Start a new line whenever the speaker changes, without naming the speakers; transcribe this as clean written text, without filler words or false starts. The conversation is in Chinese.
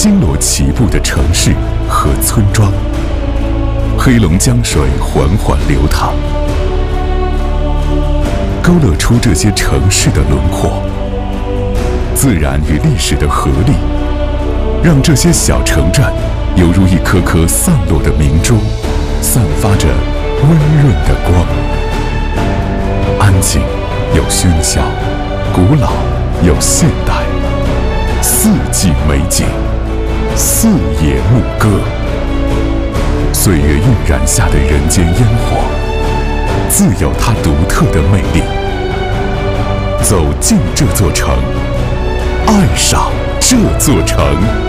星罗棋布的城市和村庄。黑龙江水缓缓流淌，勾勒出这些城市的轮廓。自然与历史的合力，让这些小城镇犹如一颗颗散落的明珠，散发着温润的光。安静有喧嚣，古老有现代，四季美景，四野牧歌。岁月晕染下的人间烟火，自有它独特的魅力。走进这座城，爱上这座城。